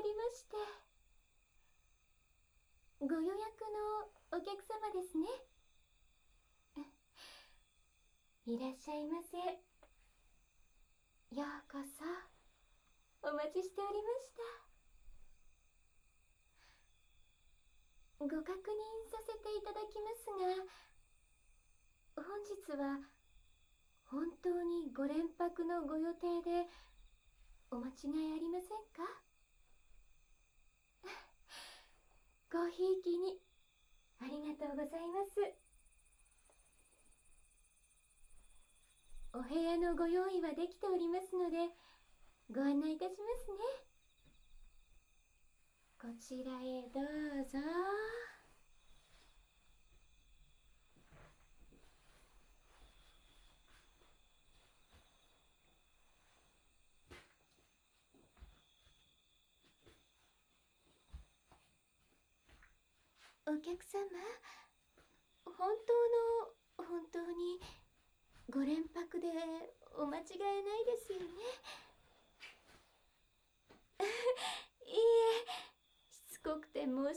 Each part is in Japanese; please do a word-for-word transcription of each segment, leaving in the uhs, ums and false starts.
りまして。ご予約のお客様ですね。いらっしゃいませ。ようこそ。お待ちしておりました。ご確認させていただきますが、本日は本当にご連泊のご予定でお間違いありませんか？ごひいきにありがとうございます。お部屋のご用意はできておりますので、ご案内いたしますね。こちらへどうぞ。お客様、本当の本当にご連泊でお間違いないですよね。いいえ、しつこくて申し訳ありま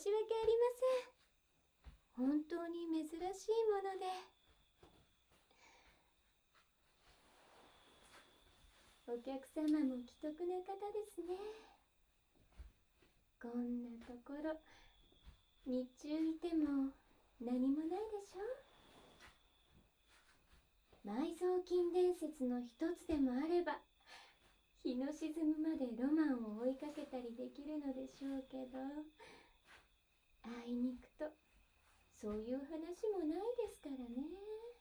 せん。本当に珍しいもので。お客様も奇特な方ですね。こんなところ日中いても何もないでしょ。埋蔵金伝説の一つでもあれば、日の沈むまでロマンを追いかけたりできるのでしょうけど、あいにくとそういう話もないですからね。